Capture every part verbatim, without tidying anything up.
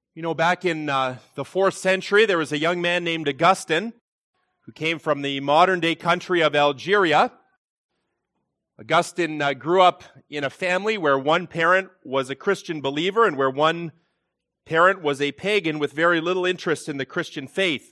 You know, back in uh, the fourth century, there was a young man named Augustine who came from the modern-day country of Algeria. Augustine uh, grew up in a family where one parent was a Christian believer and where one parent was a pagan with very little interest in the Christian faith.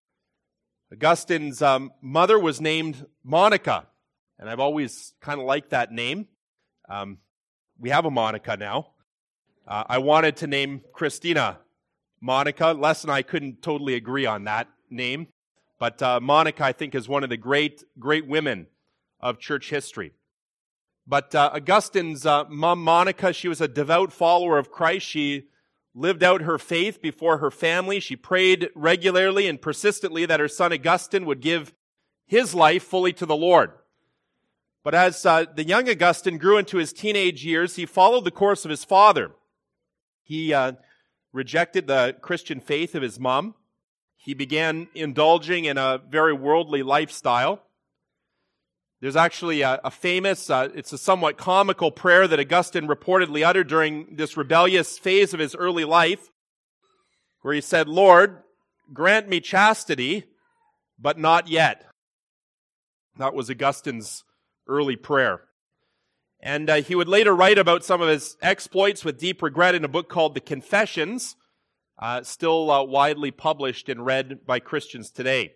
Augustine's um, mother was named Monica, and I've always kind of liked that name. Um, we have a Monica now. Uh, I wanted to name Christina Monica. Les and I couldn't totally agree on that name, but uh, Monica, I think, is one of the great, great women of church history. But uh, Augustine's uh, mom, Monica, she was a devout follower of Christ. She lived out her faith before her family. She prayed regularly and persistently that her son Augustine would give his life fully to the Lord. But as uh, the young Augustine grew into his teenage years, he followed the course of his father. He uh, rejected the Christian faith of his mom. He began indulging in a very worldly lifestyle. There's actually a, a famous, uh, it's a somewhat comical prayer that Augustine reportedly uttered during this rebellious phase of his early life, where he said, "Lord, grant me chastity, but not yet." That was Augustine's early prayer. And uh, he would later write about some of his exploits with deep regret in a book called The Confessions, uh, still uh, widely published and read by Christians today.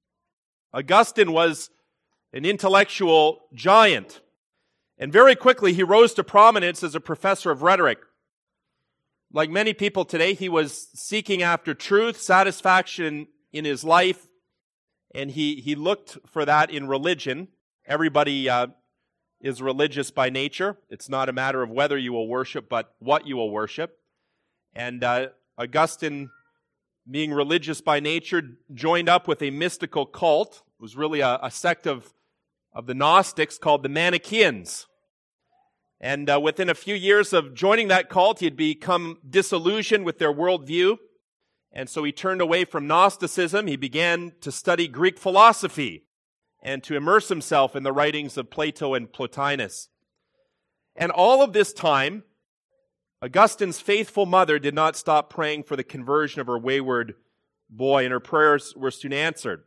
Augustine was an intellectual giant, and very quickly he rose to prominence as a professor of rhetoric. Like many people today, he was seeking after truth, satisfaction in his life, and he, he looked for that in religion. Everybody uh, is religious by nature. It's not a matter of whether you will worship, but what you will worship. And uh, Augustine, being religious by nature, joined up with a mystical cult. It was really a, a sect of, of the Gnostics called the Manichaeans. And uh, within a few years of joining that cult, he had become disillusioned with their worldview. And so he turned away from Gnosticism. He began to study Greek philosophy and to immerse himself in the writings of Plato and Plotinus. And all of this time, Augustine's faithful mother did not stop praying for the conversion of her wayward boy, and her prayers were soon answered.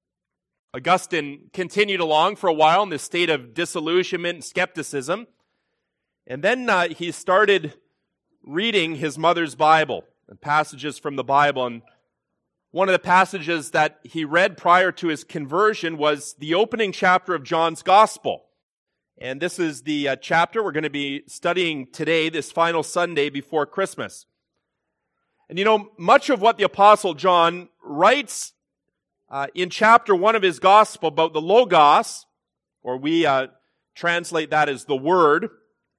Augustine continued along for a while in this state of disillusionment and skepticism, and then uh, he started reading his mother's Bible and passages from the Bible. And one of the passages that he read prior to his conversion was the opening chapter of John's Gospel. And this is the uh, chapter we're going to be studying today, this final Sunday before Christmas. And you know, much of what the Apostle John writes uh, in chapter one of his Gospel about the Logos, or we uh, translate that as the Word,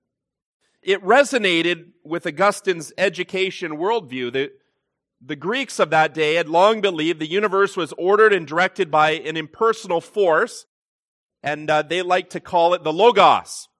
it resonated with Augustine's education worldview. The, the Greeks of that day had long believed the universe was ordered and directed by an impersonal force, and uh, they like to call it the Logos.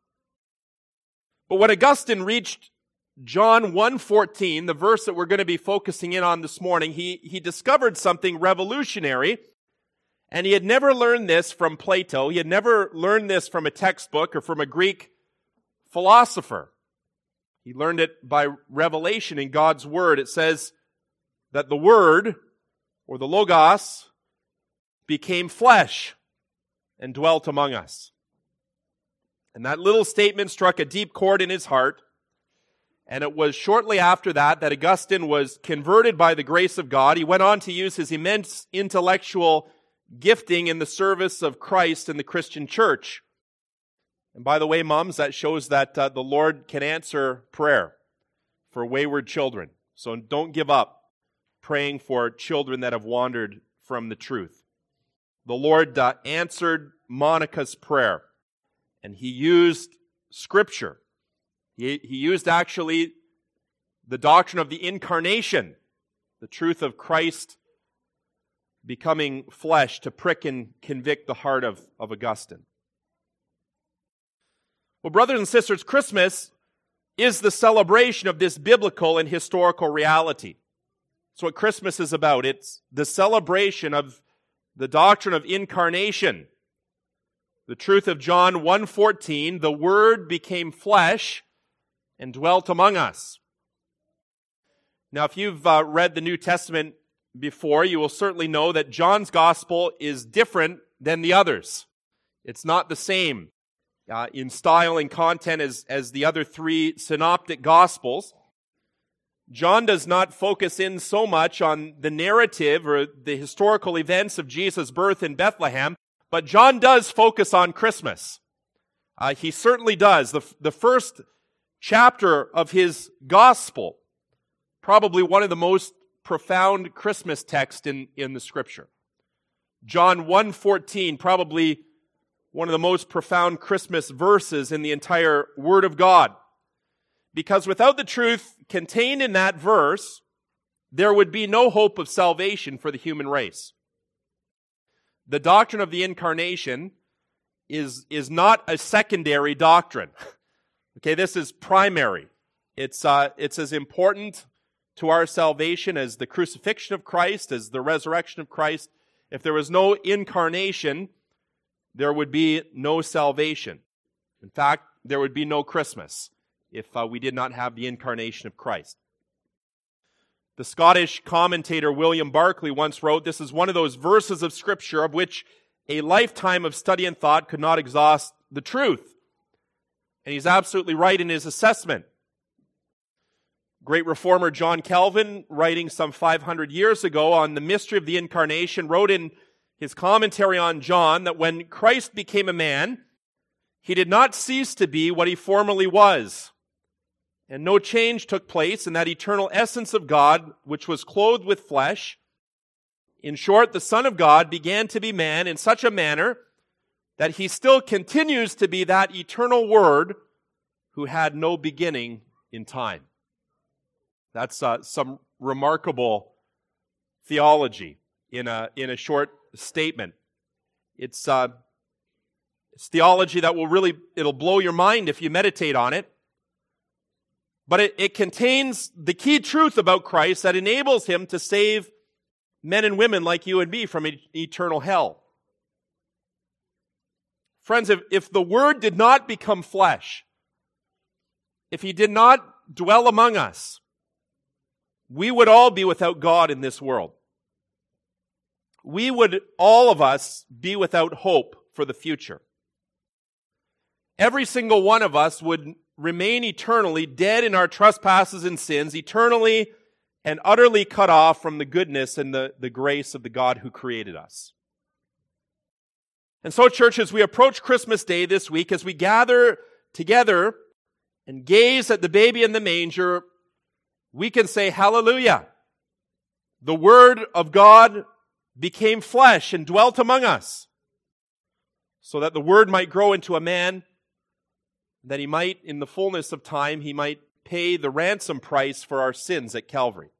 But when Augustine reached John one fourteen, the verse that we're going to be focusing in on this morning, he, he discovered something revolutionary, and he had never learned this from Plato. He had never learned this from a textbook or from a Greek philosopher. He learned it by revelation in God's Word. It says that the Word, or the Logos, became flesh and dwelt among us. And that little statement struck a deep chord in his heart. And it was shortly after that that Augustine was converted by the grace of God. He went on to use his immense intellectual gifting in the service of Christ and the Christian church. And by the way, moms, that shows that uh, the Lord can answer prayer for wayward children. So don't give up praying for children that have wandered from the truth. The Lord uh, answered Monica's prayer, and he used Scripture. He, he used actually the doctrine of the incarnation, the truth of Christ becoming flesh, to prick and convict the heart of, of Augustine. Well, brothers and sisters, Christmas is the celebration of this biblical and historical reality. That's what Christmas is about. It's the celebration of the doctrine of incarnation. The truth of John one fourteen, the Word became flesh and dwelt among us. Now, if you've uh, read the New Testament before, you will certainly know that John's gospel is different than the others. It's not the same uh, in style and content as, as the other three synoptic gospels. John does not focus in so much on the narrative or the historical events of Jesus' birth in Bethlehem, but John does focus on Christmas. Uh, he certainly does. The, the first chapter of his gospel, probably one of the most profound Christmas texts in, in the Scripture. John one fourteen, probably one of the most profound Christmas verses in the entire Word of God. Because without the truth contained in that verse, there would be no hope of salvation for the human race. The doctrine of the incarnation is, is not a secondary doctrine. Okay, this is primary. It's, uh, it's as important to our salvation as the crucifixion of Christ, as the resurrection of Christ. If there was no incarnation, there would be no salvation. In fact, there would be no Christmas if uh, we did not have the incarnation of Christ. The Scottish commentator William Barclay once wrote, "This is one of those verses of Scripture of which a lifetime of study and thought could not exhaust the truth." And he's absolutely right in his assessment. Great reformer John Calvin, writing some five hundred years ago on the mystery of the incarnation, wrote in his commentary on John that when Christ became a man, he did not cease to be what he formerly was. And no change took place in that eternal essence of God, which was clothed with flesh. In short, the Son of God began to be man in such a manner that he still continues to be that eternal Word who had no beginning in time. That's uh, some remarkable theology in a, in a short statement. It's, uh, it's theology that will really, it'll blow your mind if you meditate on it. But it, it contains the key truth about Christ that enables him to save men and women like you and me from eternal hell. Friends, if, if the Word did not become flesh, if he did not dwell among us, we would all be without God in this world. We would, all of us, be without hope for the future. Every single one of us would remain eternally dead in our trespasses and sins, eternally and utterly cut off from the goodness and the, the grace of the God who created us. And so, church, as we approach Christmas Day this week, as we gather together and gaze at the baby in the manger, we can say, hallelujah. The Word of God became flesh and dwelt among us, so that the Word might grow into a man, that he might, in the fullness of time, he might pay the ransom price for our sins at Calvary.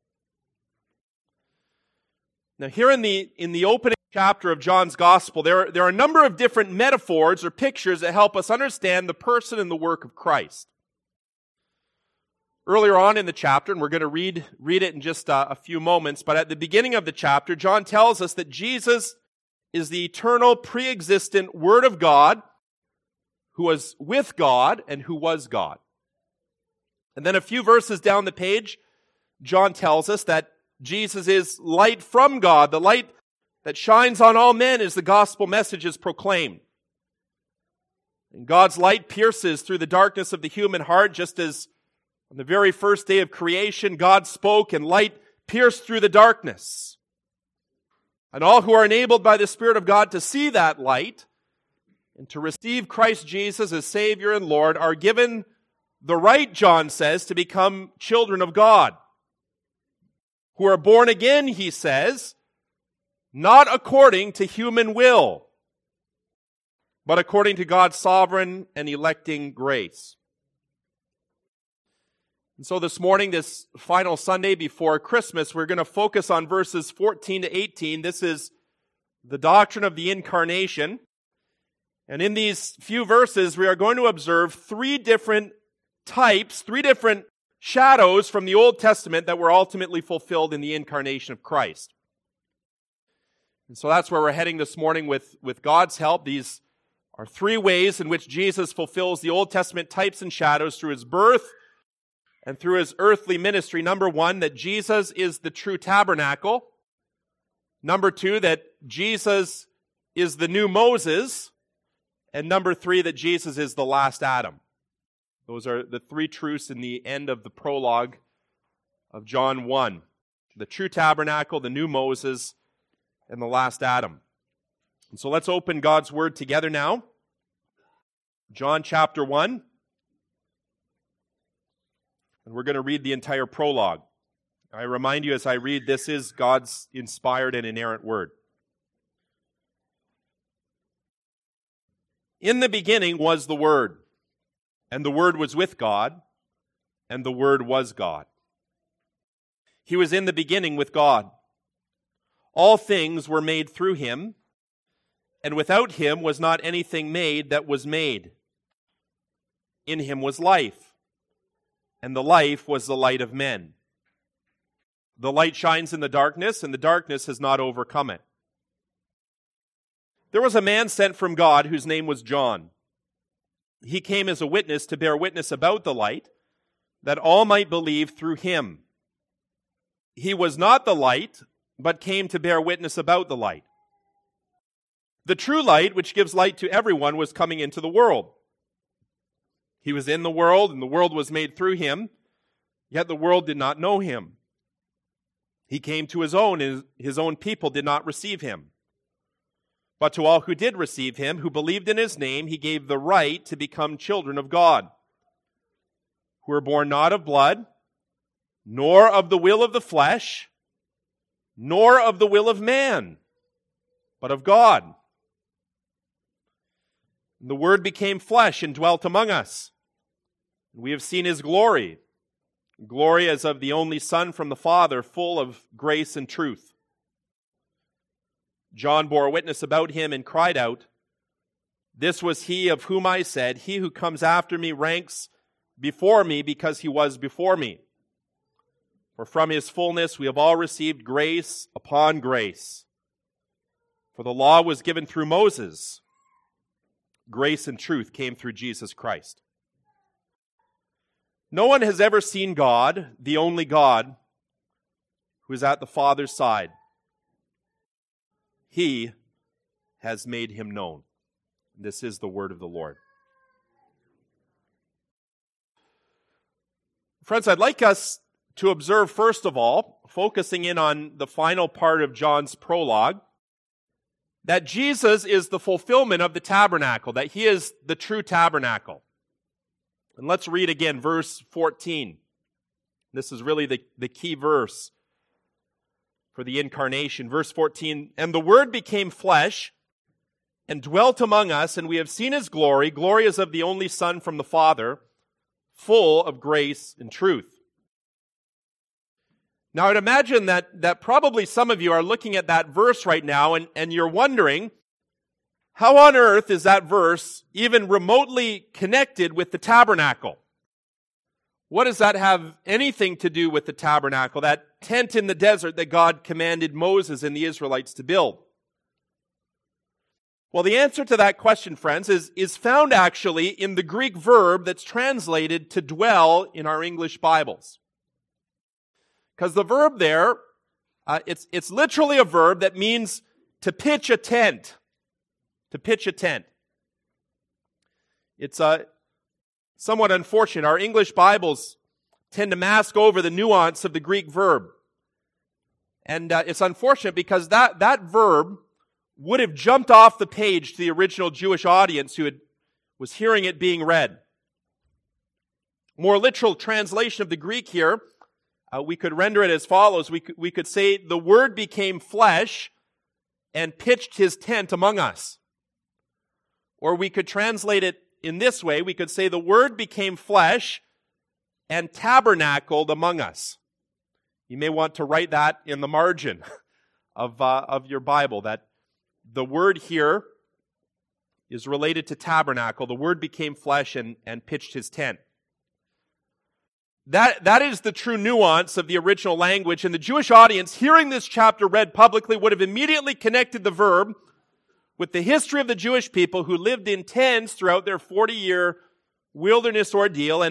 Now, here in the, in the opening chapter of John's Gospel, there, there are a number of different metaphors or pictures that help us understand the person and the work of Christ. Earlier on in the chapter, and we're going to read, read it in just a, a few moments, but at the beginning of the chapter, John tells us that Jesus is the eternal, pre-existent Word of God, who was with God and who was God. And then a few verses down the page, John tells us that Jesus is light from God, the light that shines on all men as the gospel message is proclaimed. And God's light pierces through the darkness of the human heart, just as on the very first day of creation, God spoke and light pierced through the darkness. And all who are enabled by the Spirit of God to see that light and to receive Christ Jesus as Savior and Lord are given the right, John says, to become children of God, who are born again, he says, not according to human will, but according to God's sovereign and electing grace. And so this morning, this final Sunday before Christmas, we're going to focus on verses fourteen to eighteen. This is the doctrine of the incarnation. And in these few verses, we are going to observe three different types, three different shadows from the Old Testament that were ultimately fulfilled in the incarnation of Christ. And so that's where we're heading this morning with, with God's help. These are three ways in which Jesus fulfills the Old Testament types and shadows through his birth, and through his earthly ministry. Number one, that Jesus is the true tabernacle. Number two, that Jesus is the new Moses. And number three, that Jesus is the last Adam. Those are the three truths in the end of the prologue of John one. The true tabernacle, the new Moses, and the last Adam. And so let's open God's Word together now. John chapter one. And we're going to read the entire prologue. I remind you as I read, this is God's inspired and inerrant Word. In the beginning was the Word, and the Word was with God, and the Word was God. He was in the beginning with God. All things were made through him, and without him was not anything made that was made. In him was life, and the life was the light of men. The light shines in the darkness, and the darkness has not overcome it. There was a man sent from God whose name was John. He came as a witness to bear witness about the light, that all might believe through him. He was not the light, but came to bear witness about the light. The true light, which gives light to everyone, was coming into the world. He was in the world, and the world was made through him, yet the world did not know him. He came to his own, and his own people did not receive him. But to all who did receive him, who believed in his name, he gave the right to become children of God, who were born not of blood, nor of the will of the flesh, nor of the will of man, but of God. And the Word became flesh and dwelt among us. We have seen his glory, glory as of the only Son from the Father, full of grace and truth. John bore witness about him and cried out, "This was he of whom I said, he who comes after me ranks before me because he was before me. For from his fullness we have all received grace upon grace. For the law was given through Moses. Grace and truth came through Jesus Christ." No one has ever seen God, the only God, who is at the Father's side. He has made him known. This is the word of the Lord. Friends, I'd like us to observe, first of all, focusing in on the final part of John's prologue, that Jesus is the fulfillment of the tabernacle, that he is the true tabernacle. And let's read again verse fourteen. This is really the, the key verse for the incarnation. Verse fourteen, "And the Word became flesh and dwelt among us, and we have seen his glory. Glory as of the only Son from the Father, full of grace and truth." Now, I'd imagine that, that probably some of you are looking at that verse right now, and, and you're wondering, how on earth is that verse even remotely connected with the tabernacle? What does that have anything to do with the tabernacle, that tent in the desert that God commanded Moses and the Israelites to build? Well, the answer to that question, friends, is, is found actually in the Greek verb that's translated to dwell in our English Bibles. Because the verb there, uh, it's, it's literally a verb that means to pitch a tent. To pitch a tent. It's uh, somewhat unfortunate. Our English Bibles tend to mask over the nuance of the Greek verb. And uh, it's unfortunate because that, that verb would have jumped off the page to the original Jewish audience who had, was hearing it being read. More literal translation of the Greek here, uh, we could render it as follows. We could, we could say, "The Word became flesh and pitched his tent among us." Or we could translate it in this way. We could say, "The Word became flesh and tabernacled among us." You may want to write that in the margin of, uh, of your Bible, that the word here is related to tabernacle. The Word became flesh and, and pitched his tent. That, that is the true nuance of the original language, and the Jewish audience, hearing this chapter read publicly, would have immediately connected the verb with the history of the Jewish people who lived in tents throughout their forty-year wilderness ordeal, and,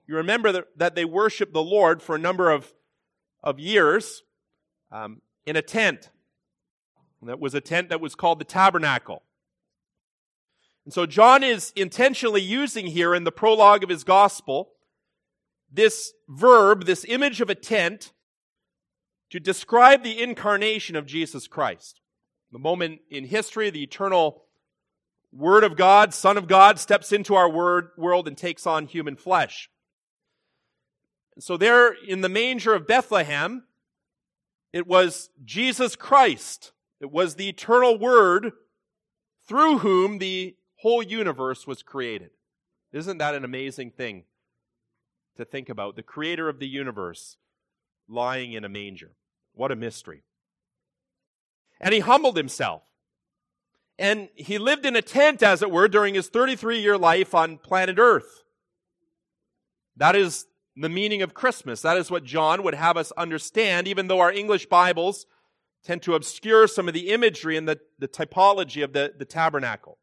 You remember that, that they worshiped the Lord for a number of, of years um, in a tent. And that was a tent that was called the tabernacle. And so John is intentionally using here in the prologue of his gospel this verb, this image of a tent, to describe the incarnation of Jesus Christ. The moment in history, the eternal Word of God, Son of God, steps into our word, world and takes on human flesh. So there in the manger of Bethlehem, it was Jesus Christ. It was the eternal Word through whom the whole universe was created. Isn't that an amazing thing to think about? The creator of the universe lying in a manger. What a mystery. And he humbled himself. And he lived in a tent, as it were, during his thirty-three-year life on planet Earth. That is the meaning of Christmas. That is what John would have us understand, even though our English Bibles tend to obscure some of the imagery and the, the typology of the, the tabernacle.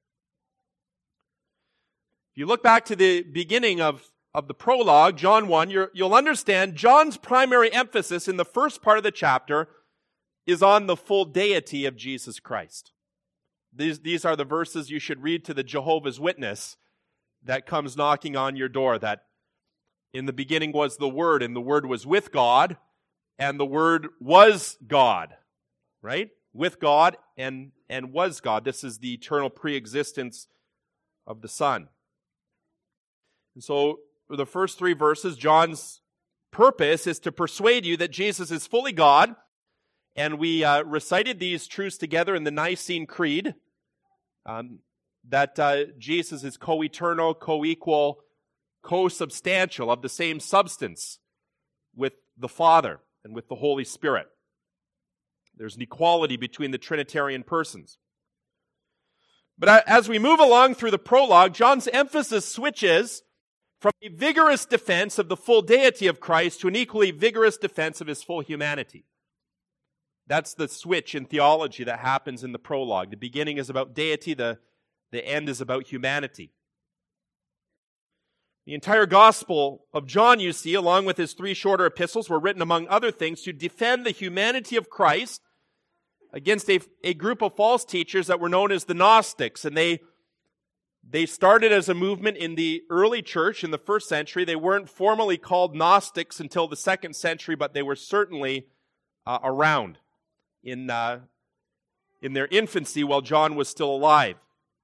If you look back to the beginning of, of the prologue, John one, you're, you'll understand John's primary emphasis in the first part of the chapter is on the full deity of Jesus Christ. These, these are the verses you should read to the Jehovah's Witness that comes knocking on your door, that in the beginning was the Word, and the Word was with God, and the Word was God, right? With God and, and was God. This is the eternal preexistence of the Son. And so, for the first three verses, John's purpose is to persuade you that Jesus is fully God, and we uh, recited these truths together in the Nicene Creed, um, that uh, Jesus is co-eternal, co-equal, co-substantial, of the same substance with the Father and with the Holy Spirit. There's an equality between the Trinitarian persons. But as we move along through the prologue, John's emphasis switches from a vigorous defense of the full deity of Christ to an equally vigorous defense of his full humanity. That's the switch in theology that happens in the prologue. The beginning is about deity, the, the end is about humanity. The entire Gospel of John, you see, along with his three shorter epistles, were written, among other things, to defend the humanity of Christ against a, a group of false teachers that were known as the Gnostics. And they, they started as a movement in the early church in the first century. They weren't formally called Gnostics until the second century, but they were certainly uh, around in, uh, in their infancy while John was still alive.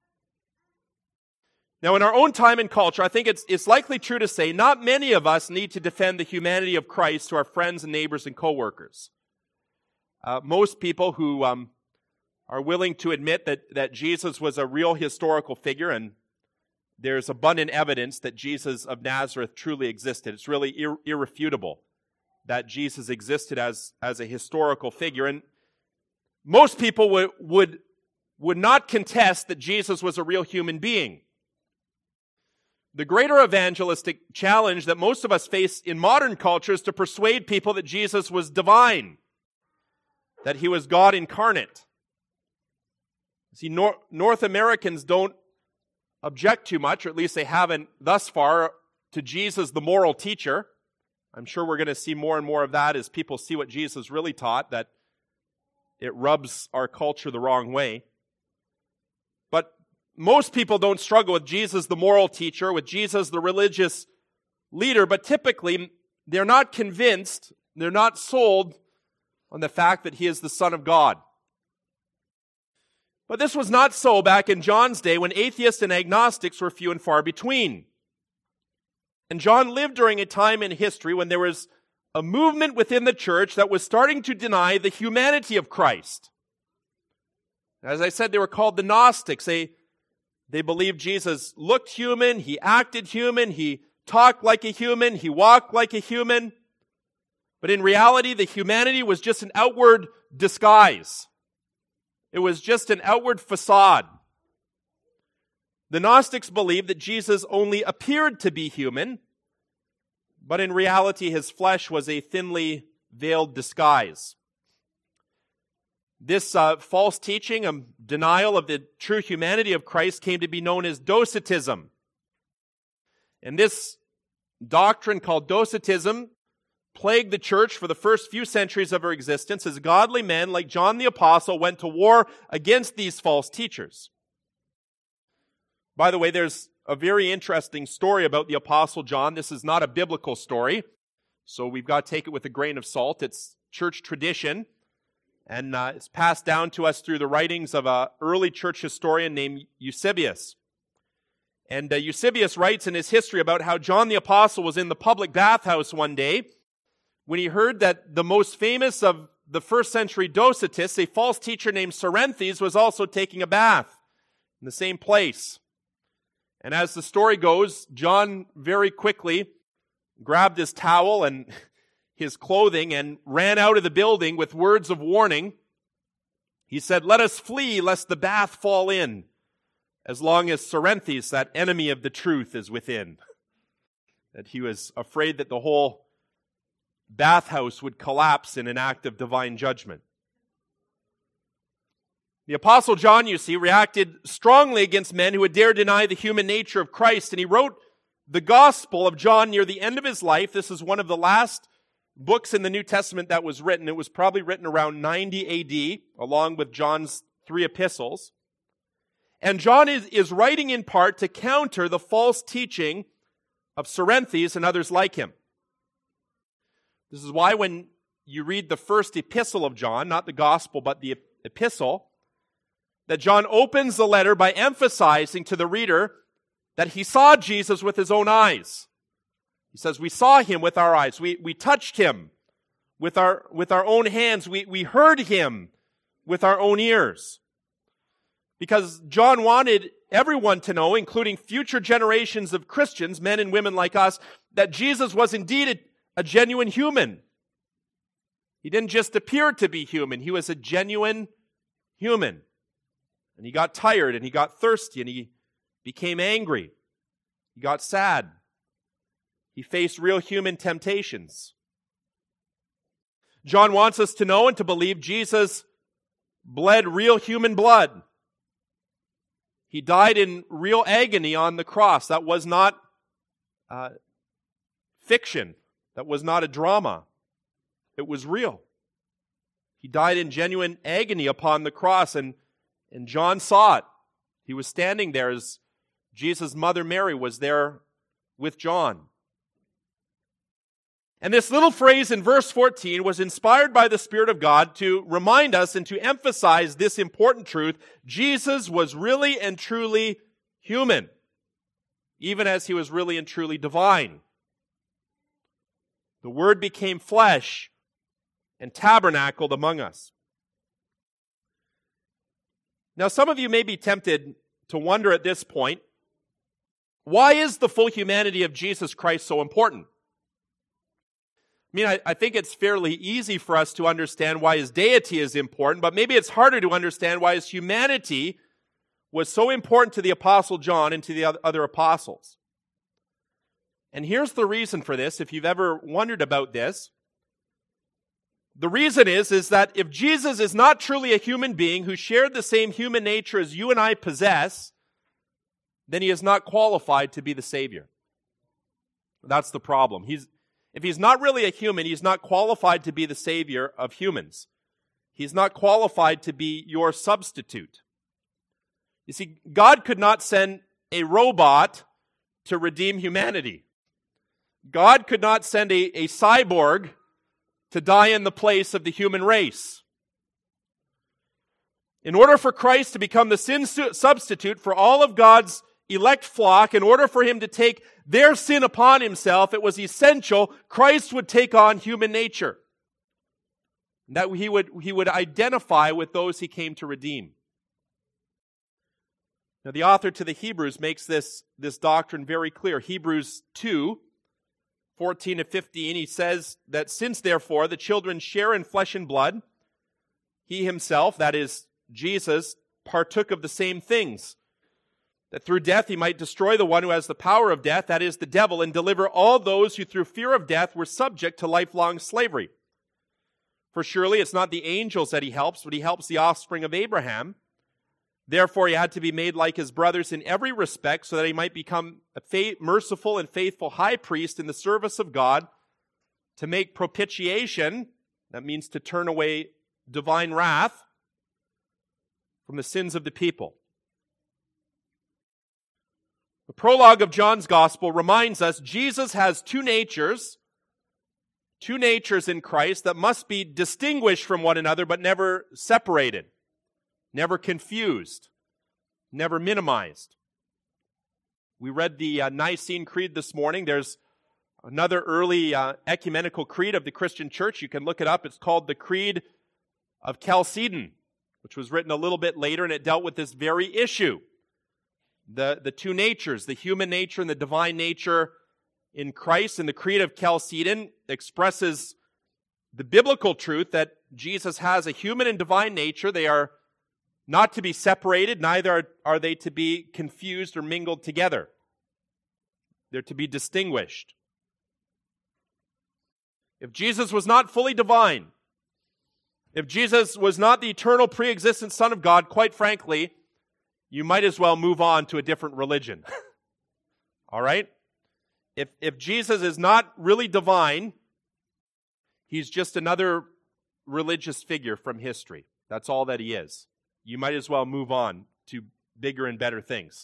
Now, in our own time and culture, I think it's, it's likely true to say not many of us need to defend the humanity of Christ to our friends and neighbors and coworkers. Uh, most people who um, are willing to admit that, that Jesus was a real historical figure, and there's abundant evidence that Jesus of Nazareth truly existed. It's really ir- irrefutable that Jesus existed as, as a historical figure. And most people would, would, would not contest that Jesus was a real human being. The greater evangelistic challenge that most of us face in modern culture is to persuade people that Jesus was divine, that he was God incarnate. See, Nor- North Americans don't object too much, or at least they haven't thus far, to Jesus, the moral teacher. I'm sure we're going to see more and more of that as people see what Jesus really taught, that it rubs our culture the wrong way. But most people don't struggle with Jesus, the moral teacher, with Jesus, the religious leader, but typically they're not convinced, they're not sold on the fact that he is the Son of God. But this was not so back in John's day when atheists and agnostics were few and far between. And John lived during a time in history when there was a movement within the church that was starting to deny the humanity of Christ. As I said, they were called the Gnostics. They They believed Jesus looked human, he acted human, he talked like a human, he walked like a human. But in reality, the humanity was just an outward disguise. It was just an outward facade. The Gnostics believed that Jesus only appeared to be human, but in reality, his flesh was a thinly veiled disguise. This uh, false teaching, a denial of the true humanity of Christ, came to be known as Docetism. And this doctrine called Docetism plagued the church for the first few centuries of her existence as godly men like John the Apostle went to war against these false teachers. By the way, there's a very interesting story about the Apostle John. This is not a biblical story, so we've got to take it with a grain of salt. It's church tradition, and uh, it's passed down to us through the writings of an early church historian named Eusebius. And uh, Eusebius writes in his history about how John the Apostle was in the public bathhouse one day when he heard that the most famous of the first century Docetists, a false teacher named Cerinthes, was also taking a bath in the same place. And as the story goes, John very quickly grabbed his towel and his clothing and ran out of the building with words of warning. He said, "Let us flee lest the bath fall in, as long as Cerinthes, that enemy of the truth, is within." That he was afraid that the whole bathhouse would collapse in an act of divine judgment. The Apostle John, you see, reacted strongly against men who would dare deny the human nature of Christ, and he wrote the Gospel of John near the end of his life. This is one of the last books in the New Testament that was written. It was probably written around ninety A D, along with John's three epistles. And John is, is writing in part to counter the false teaching of Cerinthes and others like him. This is why when you read the first epistle of John, not the Gospel, but the epistle, that John opens the letter by emphasizing to the reader that he saw Jesus with his own eyes. He says, we saw him with our eyes. We, we touched him with our, with our own hands. We, we heard him with our own ears. Because John wanted everyone to know, including future generations of Christians, men and women like us, that Jesus was indeed a, a genuine human. He didn't just appear to be human. He was a genuine human. And he got tired, and he got thirsty, and he became angry. He got sad. He faced real human temptations. John wants us to know and to believe Jesus bled real human blood. He died in real agony on the cross. That was not uh, fiction. That was not a drama. It was real. He died in genuine agony upon the cross, and, and John saw it. He was standing there as Jesus' mother Mary was there with John. And this little phrase in verse fourteen was inspired by the Spirit of God to remind us and to emphasize this important truth. Jesus was really and truly human, even as he was really and truly divine. The Word became flesh and tabernacled among us. Now, some of you may be tempted to wonder at this point, why is the full humanity of Jesus Christ so important? I mean, I, I think it's fairly easy for us to understand why his deity is important, but maybe it's harder to understand why his humanity was so important to the Apostle John and to the other apostles. And here's the reason for this, if you've ever wondered about this. The reason is, is that if Jesus is not truly a human being who shared the same human nature as you and I possess, then he is not qualified to be the Savior. That's the problem. He's, if he's not really a human, he's not qualified to be the Savior of humans. He's not qualified to be your substitute. You see, God could not send a robot to redeem humanity. God could not send a, a cyborg to die in the place of the human race. In order for Christ to become the sin substitute for all of God's elect flock, in order for him to take their sin upon himself, it was essential Christ would take on human nature. That he would, he would identify with those he came to redeem. Now, the author to the Hebrews makes this, this doctrine very clear. Hebrews two, fourteen to fifteen, he says that since, therefore, the children share in flesh and blood, he himself, that is, Jesus, partook of the same things, that through death he might destroy the one who has the power of death, that is, the devil, and deliver all those who through fear of death were subject to lifelong slavery. For surely it's not the angels that he helps, but he helps the offspring of Abraham. Therefore, he had to be made like his brothers in every respect so that he might become a fa- merciful and faithful high priest in the service of God to make propitiation, that means to turn away divine wrath, from the sins of the people. The prologue of John's Gospel reminds us Jesus has two natures, two natures in Christ that must be distinguished from one another but never separated, never confused, never minimized. We read the uh, Nicene Creed this morning. There's another early uh, ecumenical creed of the Christian church. You can look it up. It's called the Creed of Chalcedon, which was written a little bit later, and it dealt with this very issue. The, the two natures, the human nature and the divine nature in Christ. And the Creed of Chalcedon expresses the biblical truth that Jesus has a human and divine nature. They are not to be separated, neither are, are they to be confused or mingled together. They're to be distinguished. If Jesus was not fully divine, if Jesus was not the eternal pre-existent Son of God, quite frankly, you might as well move on to a different religion. All right? If, if Jesus is not really divine, he's just another religious figure from history. That's all that he is. You might as well move on to bigger and better things.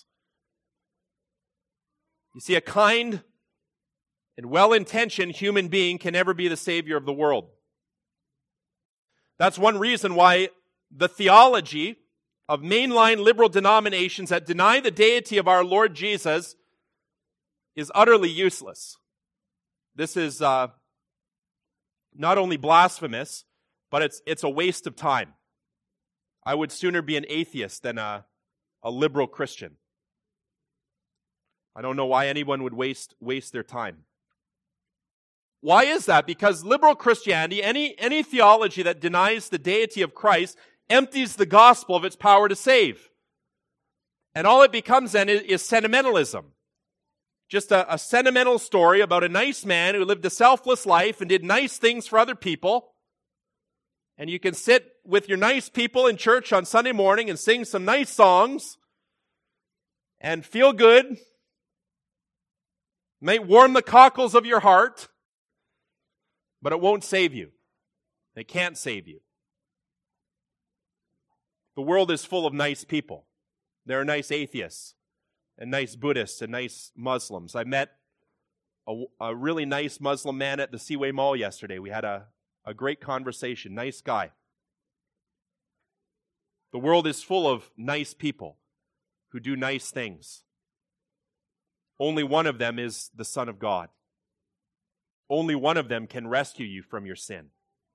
You see, a kind and well-intentioned human being can never be the Savior of the world. That's one reason why the theology of mainline liberal denominations that deny the deity of our Lord Jesus is utterly useless. This is uh, not only blasphemous, but it's it's a waste of time. I would sooner be an atheist than a, a liberal Christian. I don't know why anyone would waste waste their time. Why is that? Because liberal Christianity, any, any theology that denies the deity of Christ, empties the gospel of its power to save. And all it becomes then is, is sentimentalism. Just a, a sentimental story about a nice man who lived a selfless life and did nice things for other people. And you can sit with your nice people in church on Sunday morning and sing some nice songs and feel good. Might warm the cockles of your heart, but it won't save you. It can't save you. The world is full of nice people. There are nice atheists and nice Buddhists and nice Muslims. I met a, a really nice Muslim man at the Seaway Mall yesterday. We had a, a great conversation. Nice guy. The world is full of nice people who do nice things. Only one of them is the Son of God. Only one of them can rescue you from your sin.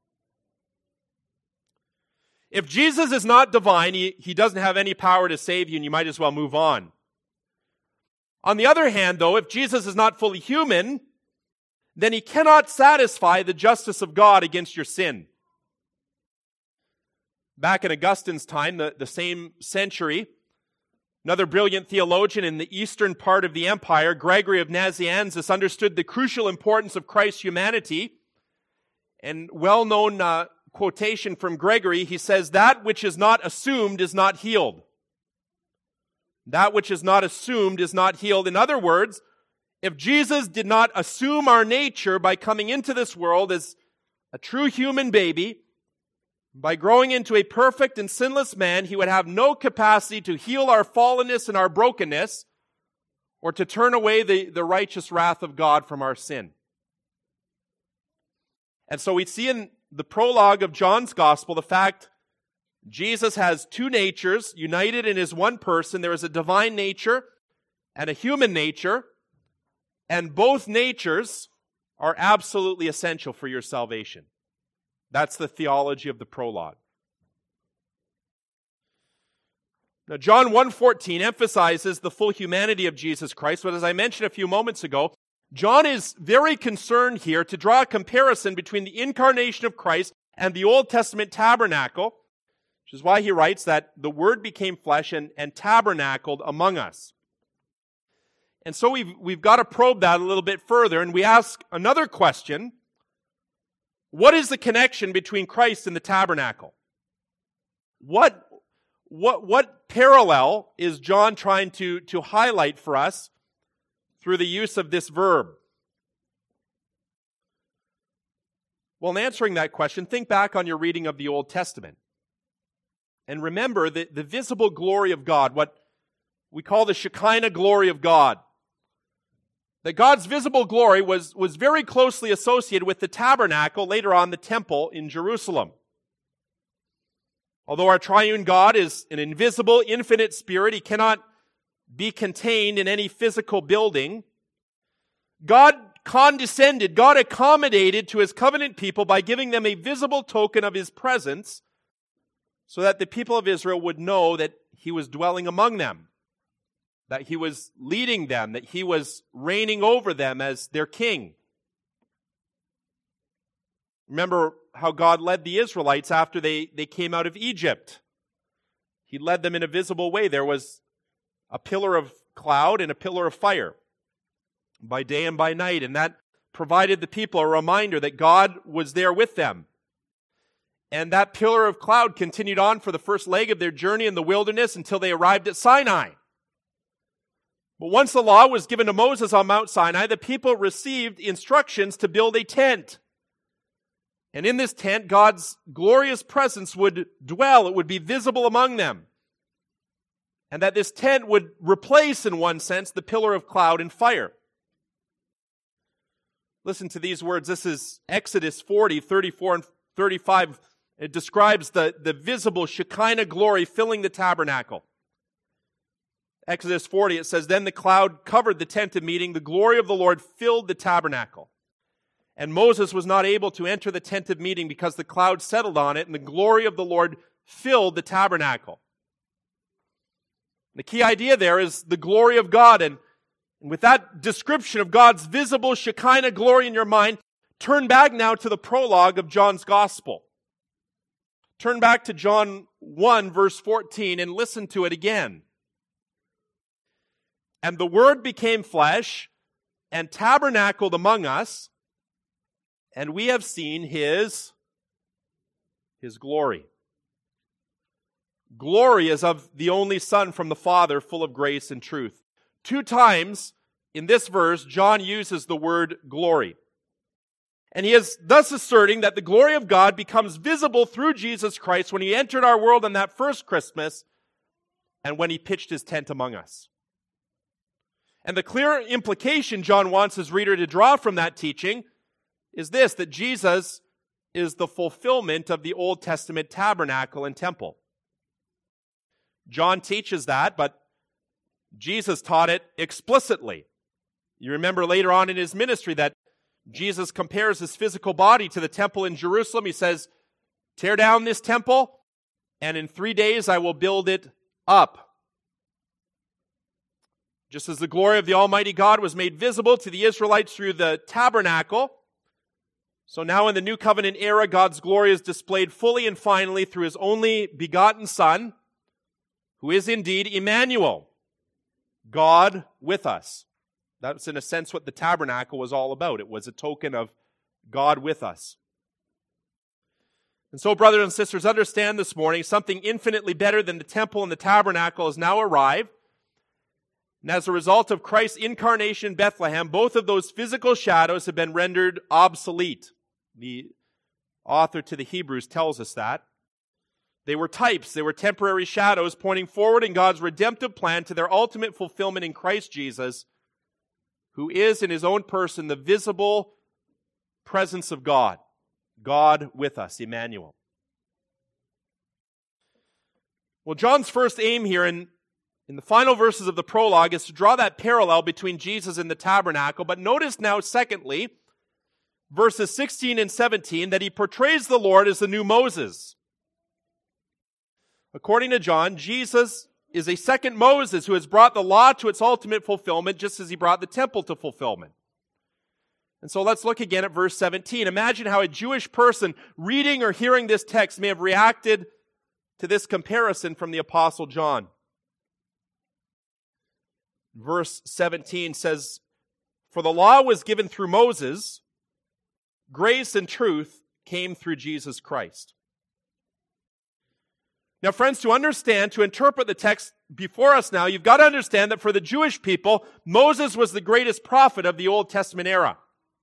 If Jesus is not divine, he, he doesn't have any power to save you, and you might as well move on. On the other hand, though, if Jesus is not fully human, then he cannot satisfy the justice of God against your sin. Back in Augustine's time, the, the same century, another brilliant theologian in the eastern part of the empire, Gregory of Nazianzus, understood the crucial importance of Christ's humanity. And well-known uh, quotation from Gregory, he says, "That which is not assumed is not healed." That which is not assumed is not healed. In other words, if Jesus did not assume our nature by coming into this world as a true human baby, by growing into a perfect and sinless man, he would have no capacity to heal our fallenness and our brokenness, or to turn away the, the righteous wrath of God from our sin. And so we see in the prologue of John's Gospel the fact Jesus has two natures united in his one person. There is a divine nature and a human nature, and both natures are absolutely essential for your salvation. That's the theology of the prologue. Now, John one fourteen emphasizes the full humanity of Jesus Christ, but as I mentioned a few moments ago, John is very concerned here to draw a comparison between the incarnation of Christ and the Old Testament tabernacle, which is why he writes that the Word became flesh and, and tabernacled among us. And so we've, we've got to probe that a little bit further, and we ask another question. What is the connection between Christ and the tabernacle? What, what, what parallel is John trying to, to highlight for us through the use of this verb? Well, in answering that question, think back on your reading of the Old Testament. And remember the, the visible glory of God, what we call the Shekinah glory of God. That God's visible glory was, was very closely associated with the tabernacle, later on the temple in Jerusalem. Although our triune God is an invisible, infinite spirit, he cannot be contained in any physical building. God condescended, God accommodated to his covenant people by giving them a visible token of his presence so that the people of Israel would know that he was dwelling among them, that he was leading them, that he was reigning over them as their king. Remember how God led the Israelites after they, they came out of Egypt. He led them in a visible way. There was a pillar of cloud and a pillar of fire by day and by night, and that provided the people a reminder that God was there with them. And that pillar of cloud continued on for the first leg of their journey in the wilderness until they arrived at Sinai. But once the law was given to Moses on Mount Sinai, the people received instructions to build a tent. And in this tent, God's glorious presence would dwell. It would be visible among them. And that this tent would replace, in one sense, the pillar of cloud and fire. Listen to these words. This is Exodus forty, thirty-four and thirty-five. It describes the, the visible Shekinah glory filling the tabernacle. Exodus forty, it says, "Then the cloud covered the tent of meeting. The glory of the Lord filled the tabernacle. And Moses was not able to enter the tent of meeting because the cloud settled on it, and the glory of the Lord filled the tabernacle." The key idea there is the glory of God. And with that description of God's visible Shekinah glory in your mind, turn back now to the prologue of John's Gospel. Turn back to John one, verse fourteen, and listen to it again. "And the Word became flesh and tabernacled among us, and we have seen His, His glory." Glory is of the only Son from the Father, full of grace and truth. Two times in this verse, John uses the word glory. And he is thus asserting that the glory of God becomes visible through Jesus Christ when he entered our world on that first Christmas and when he pitched his tent among us. And the clear implication John wants his reader to draw from that teaching is this, that Jesus is the fulfillment of the Old Testament tabernacle and temple. John teaches that, but Jesus taught it explicitly. You remember later on in his ministry that Jesus compares his physical body to the temple in Jerusalem. He says, "Tear down this temple, and in three days I will build it up." Just as the glory of the Almighty God was made visible to the Israelites through the tabernacle, so now in the New Covenant era, God's glory is displayed fully and finally through his only begotten Son, who is indeed Emmanuel, God with us. That's in a sense what the tabernacle was all about. It was a token of God with us. And so, brothers and sisters, understand this morning something infinitely better than the temple and the tabernacle has now arrived. And as a result of Christ's incarnation in Bethlehem, both of those physical shadows have been rendered obsolete. The author to the Hebrews tells us that. They were types, they were temporary shadows pointing forward in God's redemptive plan to their ultimate fulfillment in Christ Jesus, who is in his own person the visible presence of God, God with us, Emmanuel. Well, John's first aim here in, in the final verses of the prologue is to draw that parallel between Jesus and the tabernacle. But notice now, secondly, verses sixteen and seventeen, that he portrays the Lord as the new Moses. According to John, Jesus is a second Moses who has brought the law to its ultimate fulfillment, just as he brought the temple to fulfillment. And so let's look again at verse seventeen. Imagine how a Jewish person reading or hearing this text may have reacted to this comparison from the Apostle John. Verse seventeen says, "For the law was given through Moses, grace and truth came through Jesus Christ." Now, friends, to understand, to interpret the text before us now, you've got to understand that for the Jewish people, Moses was the greatest prophet of the Old Testament era.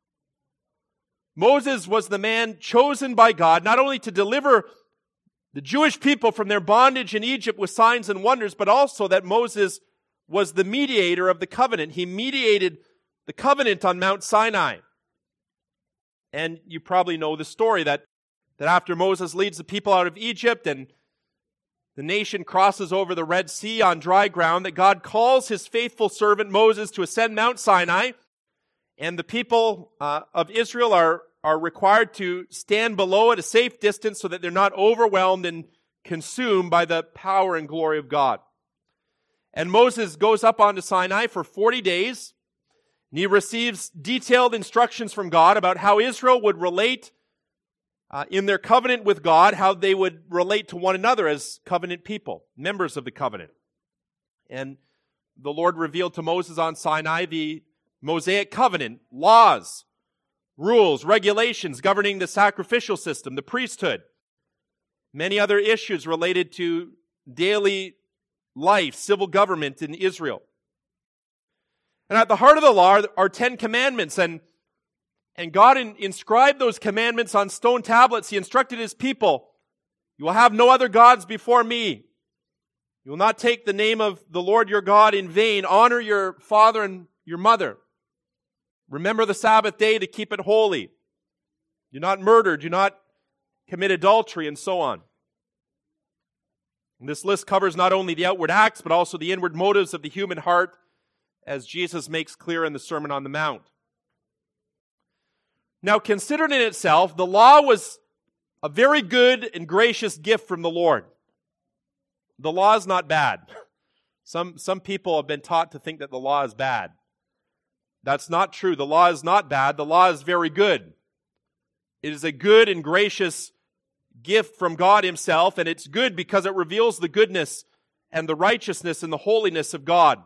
Moses was the man chosen by God not only to deliver the Jewish people from their bondage in Egypt with signs and wonders, but also that Moses was the mediator of the covenant. He mediated the covenant on Mount Sinai. And you probably know the story that, that after Moses leads the people out of Egypt and the nation crosses over the Red Sea on dry ground, that God calls his faithful servant Moses to ascend Mount Sinai, and the people uh, of Israel are, are required to stand below at a safe distance so that they're not overwhelmed and consumed by the power and glory of God. And Moses goes up onto Sinai for forty days, and he receives detailed instructions from God about how Israel would relate uh, in their covenant with God, how they would relate to one another as covenant people, members of the covenant. And the Lord revealed to Moses on Sinai the Mosaic covenant, laws, rules, regulations governing the sacrificial system, the priesthood, many other issues related to daily life, civil government in Israel. And at the heart of the law are Ten Commandments, and, and God in, inscribed those commandments on stone tablets. He instructed his people, "You will have no other gods before me. You will not take the name of the Lord your God in vain. Honor your father and your mother. Remember the Sabbath day to keep it holy. Do not murder, do not commit adultery," and so on. And this list covers not only the outward acts, but also the inward motives of the human heart, as Jesus makes clear in the Sermon on the Mount. Now, considered in itself, the law was a very good and gracious gift from the Lord. The law is not bad. Some, some people have been taught to think that the law is bad. That's not true. The law is not bad. The law is very good. It is a good and gracious gift from God himself, and it's good because it reveals the goodness and the righteousness and the holiness of God.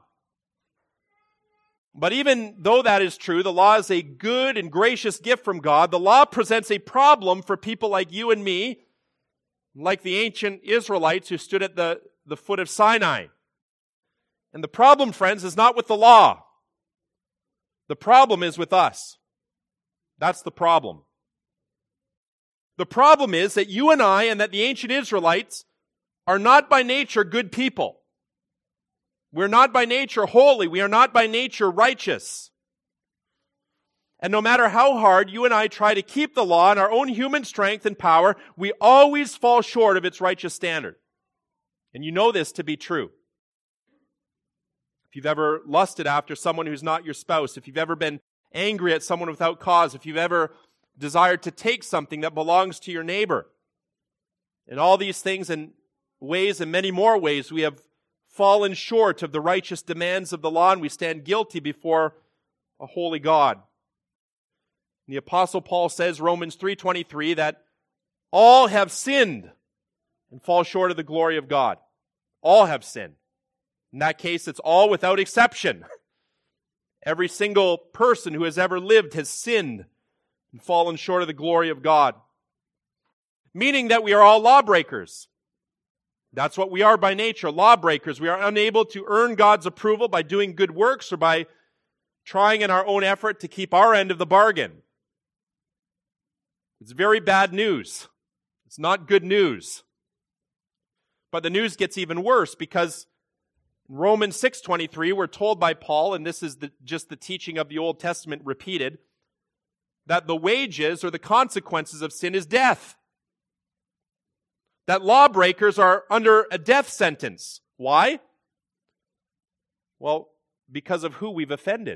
But even though that is true, the law is a good and gracious gift from God, the law presents a problem for people like you and me, like the ancient Israelites who stood at the, the foot of Sinai. And the problem, friends, is not with the law. The problem is with us. That's the problem. The problem is that you and I and that the ancient Israelites are not by nature good people. We're not by nature holy. We are not by nature righteous. And no matter how hard you and I try to keep the law in our own human strength and power, we always fall short of its righteous standard. And you know this to be true. If you've ever lusted after someone who's not your spouse, if you've ever been angry at someone without cause, if you've ever desired to take something that belongs to your neighbor, in all these things and ways and many more ways, we have fallen short of the righteous demands of the law, and we stand guilty before a holy God. The Apostle Paul says, Romans three twenty-three, that all have sinned and fall short of the glory of God. All have sinned. In that case, it's all without exception. Every single person who has ever lived has sinned and fallen short of the glory of God. Meaning that we are all lawbreakers. That's what we are by nature, lawbreakers. We are unable to earn God's approval by doing good works or by trying in our own effort to keep our end of the bargain. It's very bad news. It's not good news. But the news gets even worse because in Romans six twenty-three, we're told by Paul, and this is the, just the teaching of the Old Testament repeated, that the wages or the consequences of sin is death. That lawbreakers are under a death sentence. Why? Well, because of who we've offended.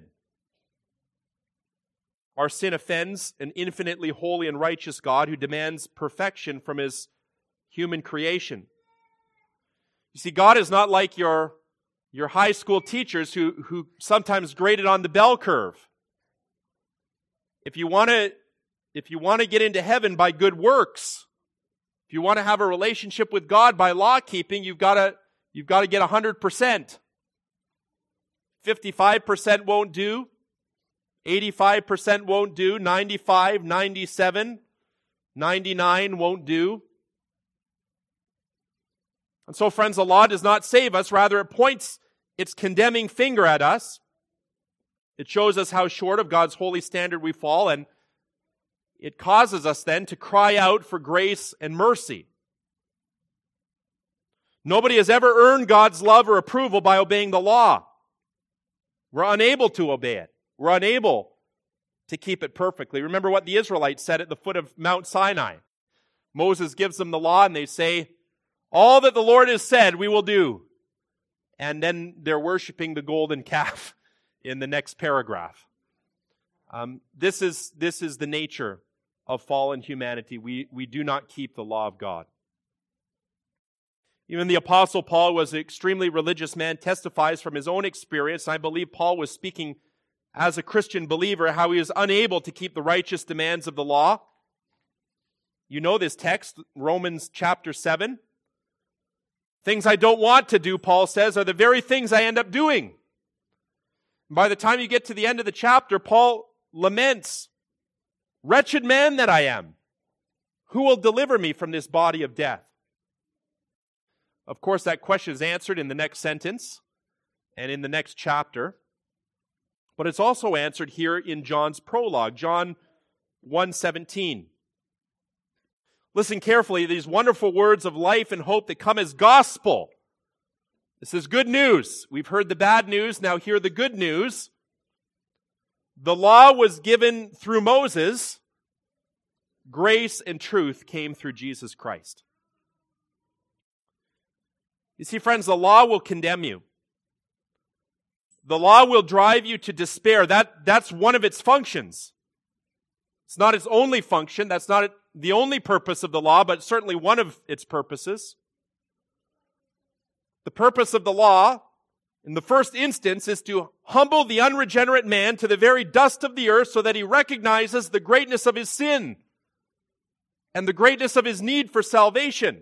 Our sin offends an infinitely holy and righteous God who demands perfection from his human creation. You see, God is not like your, your high school teachers who, who sometimes graded on the bell curve. If you want to, if you want to get into heaven by good works, if you want to have a relationship with God by law keeping, you've got to, you've got to get one hundred percent. fifty-five percent won't do. eighty-five percent won't do. ninety-five, ninety-seven, ninety-nine won't do. And so, friends, the law does not save us. Rather, it points its condemning finger at us. It shows us how short of God's holy standard we fall, and it causes us then to cry out for grace and mercy. Nobody has ever earned God's love or approval by obeying the law. We're unable to obey it. We're unable to keep it perfectly. Remember what the Israelites said at the foot of Mount Sinai. Moses gives them the law and they say, all that the Lord has said we will do. And then they're worshiping the golden calf in the next paragraph. Um, this is, this is the nature of fallen humanity. We, we do not keep the law of God. Even the Apostle Paul was an extremely religious man, testifies from his own experience. I believe Paul was speaking as a Christian believer, how he was unable to keep the righteous demands of the law. You know this text, Romans chapter seven. Things I don't want to do, Paul says, are the very things I end up doing. By the time you get to the end of the chapter, Paul laments, wretched man that I am, who will deliver me from this body of death? Of course, that question is answered in the next sentence and in the next chapter. But it's also answered here in John's prologue, John one seventeen. Listen carefully to these wonderful words of life and hope that come as gospel. This is good news. We've heard the bad news, now hear the good news. The law was given through Moses. Grace and truth came through Jesus Christ. You see, friends, the law will condemn you. The law will drive you to despair. That, that's one of its functions. It's not its only function. That's not the only purpose of the law, but certainly one of its purposes. The purpose of the law, in the first instance, is to humble the unregenerate man to the very dust of the earth so that he recognizes the greatness of his sin and the greatness of his need for salvation.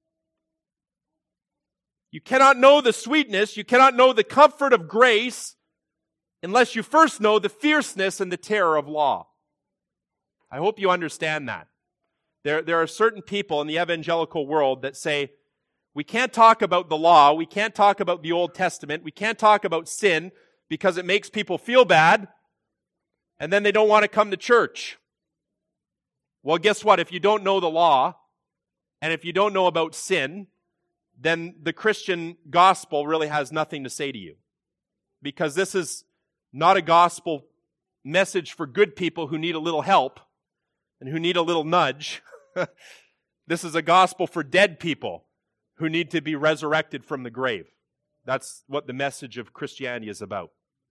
You cannot know the sweetness, you cannot know the comfort of grace unless you first know the fierceness and the terror of law. I hope you understand that. There, there are certain people in the evangelical world that say, we can't talk about the law, we can't talk about the Old Testament, we can't talk about sin because it makes people feel bad, and then they don't want to come to church. Well, guess what? If you don't know the law, and if you don't know about sin, then the Christian gospel really has nothing to say to you. Because this is not a gospel message for good people who need a little help and who need a little nudge. This is a gospel for dead people who need to be resurrected from the grave. That's what the message of Christianity is about.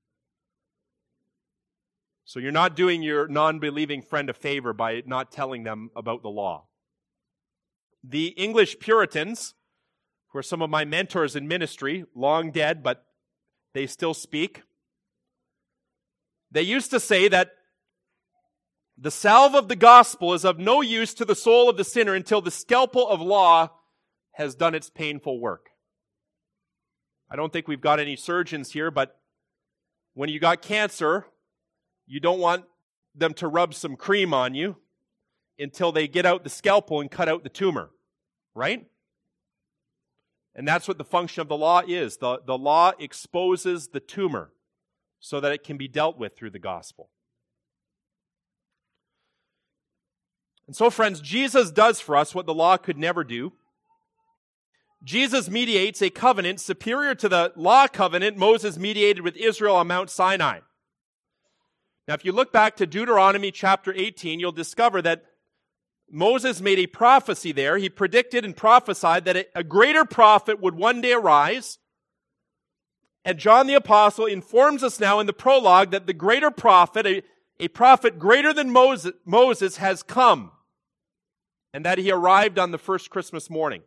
So you're not doing your non-believing friend a favor by not telling them about the law. The English Puritans, who are some of my mentors in ministry, long dead, but they still speak. They used to say that the salve of the gospel is of no use to the soul of the sinner until the scalpel of law has done its painful work. I don't think we've got any surgeons here, but when you got cancer, you don't want them to rub some cream on you until they get out the scalpel and cut out the tumor, right? And that's what the function of the law is. The, the law exposes the tumor so that it can be dealt with through the gospel. And so, friends, Jesus does for us what the law could never do. Jesus mediates a covenant superior to the law covenant Moses mediated with Israel on Mount Sinai. Now, if you look back to Deuteronomy chapter eighteen, you'll discover that Moses made a prophecy there. He predicted and prophesied that a greater prophet would one day arise. And John the Apostle informs us now in the prologue that the greater prophet, a, a prophet greater than Moses, Moses, has come. And that he arrived on the first Christmas morning.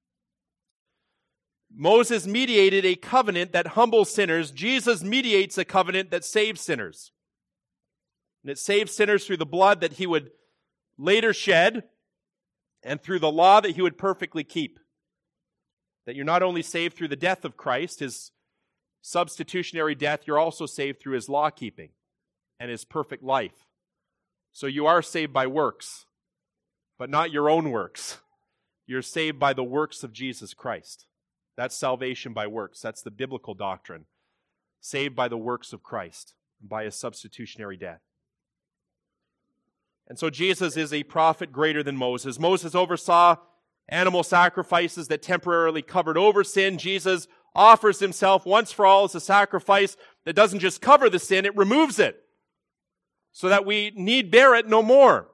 Moses mediated a covenant that humbles sinners. Jesus mediates a covenant that saves sinners. And it saves sinners through the blood that he would later shed, and through the law that he would perfectly keep. That you're not only saved through the death of Christ, his substitutionary death, you're also saved through his law keeping and his perfect life. So you are saved by works, but not your own works. You're saved by the works of Jesus Christ. That's salvation by works. That's the biblical doctrine. Saved by the works of Christ, by his substitutionary death. And so Jesus is a prophet greater than Moses. Moses oversaw animal sacrifices that temporarily covered over sin. Jesus offers himself once for all as a sacrifice that doesn't just cover the sin, it removes it, so that we need bear it no more.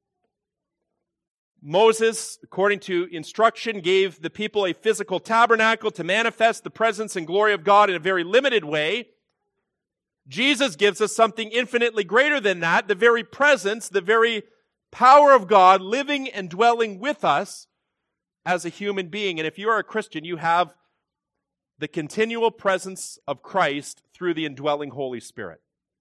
Moses, according to instruction, gave the people a physical tabernacle to manifest the presence and glory of God in a very limited way. Jesus gives us something infinitely greater than that, the very presence, the very power of God living and dwelling with us as a human being. And if you are a Christian, you have the continual presence of Christ through the indwelling Holy Spirit.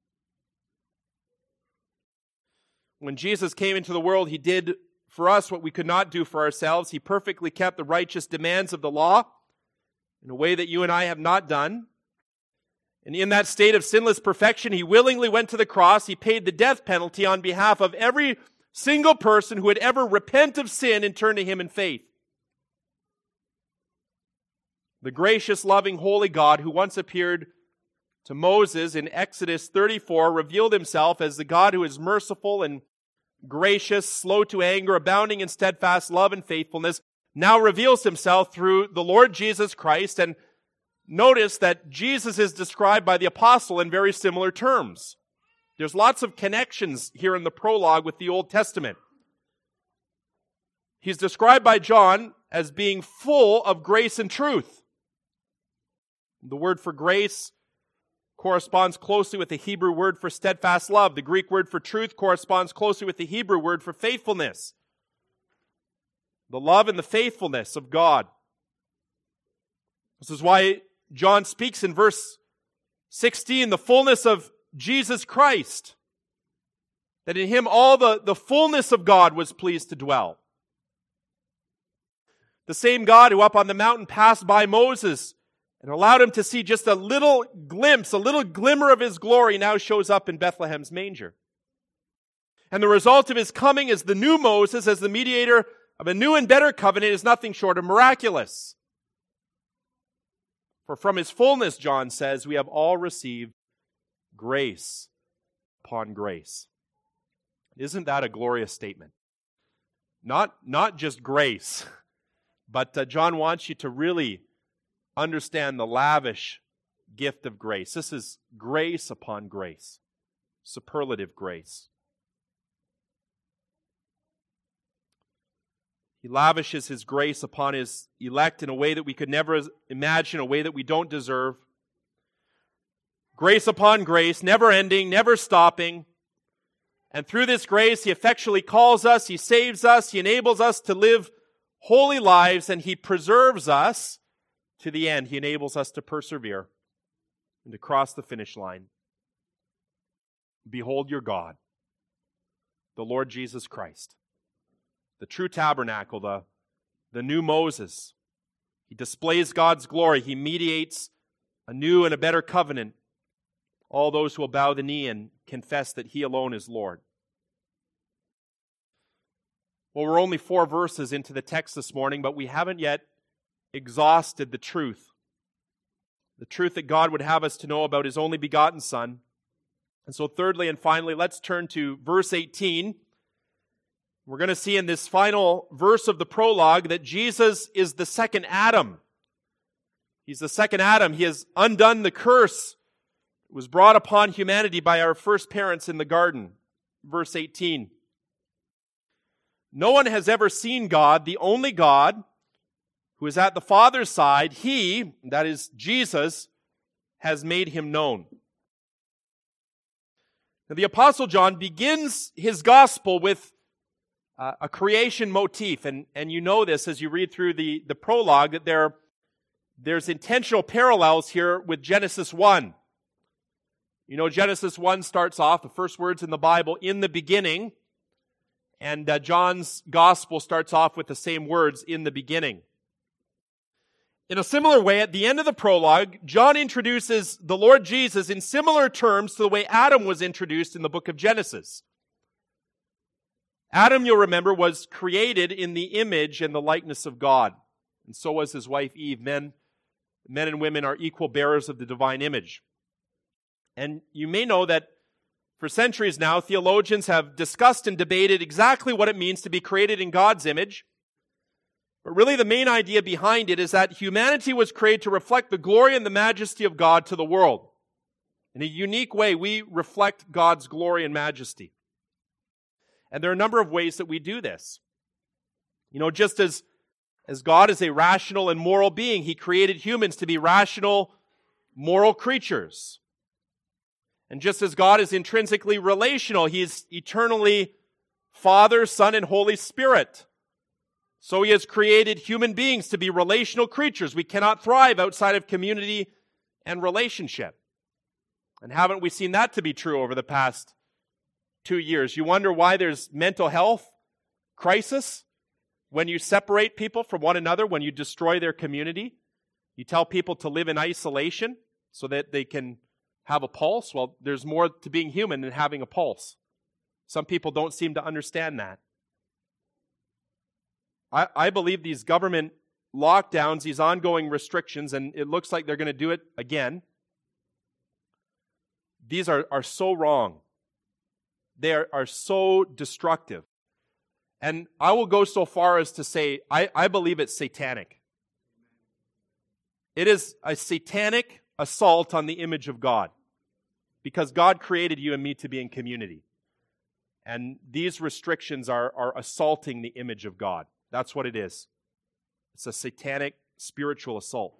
When Jesus came into the world, he did for us what we could not do for ourselves. He perfectly kept the righteous demands of the law in a way that you and I have not done. And in that state of sinless perfection, he willingly went to the cross. He paid the death penalty on behalf of every single person who would ever repent of sin and turn to him in faith. The gracious, loving, holy God who once appeared to Moses in Exodus thirty-four revealed himself as the God who is merciful and gracious, slow to anger, abounding in steadfast love and faithfulness, now reveals himself through the Lord Jesus Christ. And notice that Jesus is described by the apostle in very similar terms. There's lots of connections here in the prologue with the Old Testament. He's described by John as being full of grace and truth. The word for grace corresponds closely with the Hebrew word for steadfast love. The Greek word for truth corresponds closely with the Hebrew word for faithfulness. The love and the faithfulness of God. This is why John speaks in verse sixteen, the fullness of Jesus Christ. That in him all the, the fullness of God was pleased to dwell. The same God who up on the mountain passed by Moses and allowed him to see just a little glimpse, a little glimmer of his glory, now shows up in Bethlehem's manger. And the result of his coming as the new Moses, as the mediator of a new and better covenant, is nothing short of miraculous. For from his fullness, John says, we have all received grace upon grace. Isn't that a glorious statement? Not, not just grace, but uh, John wants you to really understand the lavish gift of grace. This is grace upon grace, superlative grace. He lavishes his grace upon his elect in a way that we could never imagine, a way that we don't deserve. Grace upon grace, never ending, never stopping. And through this grace, he effectually calls us, he saves us, he enables us to live holy lives, and he preserves us to the end. He enables us to persevere and to cross the finish line. Behold your God, the Lord Jesus Christ, the true tabernacle, the, the new Moses. He displays God's glory. He mediates a new and a better covenant. All those who will bow the knee and confess that he alone is Lord. Well, we're only four verses into the text this morning, but we haven't yet exhausted the truth. The truth that God would have us to know about his only begotten Son. And so thirdly and finally, let's turn to verse eighteen. We're going to see in this final verse of the prologue that Jesus is the second Adam. He's the second Adam. He has undone the curse that was brought upon humanity by our first parents in the garden. Verse eighteen. No one has ever seen God, the only God, who is at the Father's side. He, that is Jesus, has made him known. Now, the Apostle John begins his gospel with uh, a creation motif, and, and you know this as you read through the, the prologue, that there, there's intentional parallels here with Genesis one. You know, Genesis one starts off, the first words in the Bible, in the beginning, and uh, John's gospel starts off with the same words, in the beginning. In a similar way, at the end of the prologue, John introduces the Lord Jesus in similar terms to the way Adam was introduced in the book of Genesis. Adam, you'll remember, was created in the image and the likeness of God. And so was his wife Eve. Men, men and women are equal bearers of the divine image. And you may know that for centuries now, theologians have discussed and debated exactly what it means to be created in God's image. But really the main idea behind it is that humanity was created to reflect the glory and the majesty of God to the world. In a unique way, we reflect God's glory and majesty. And there are a number of ways that we do this. You know, just as, as God is a rational and moral being, He created humans to be rational, moral creatures. And just as God is intrinsically relational, He is eternally Father, Son, and Holy Spirit. So He has created human beings to be relational creatures. We cannot thrive outside of community and relationship. And haven't we seen that to be true over the past two years? You wonder why there's mental health crisis when you separate people from one another, when you destroy their community. You tell people to live in isolation so that they can have a pulse. Well, there's more to being human than having a pulse. Some people don't seem to understand that. I, I believe these government lockdowns, these ongoing restrictions, and it looks like they're going to do it again, these are, are so wrong. They are, are so destructive. And I will go so far as to say, I, I believe it's satanic. It is a satanic assault on the image of God. Because God created you and me to be in community. And these restrictions are, are assaulting the image of God. That's what it is. It's a satanic spiritual assault.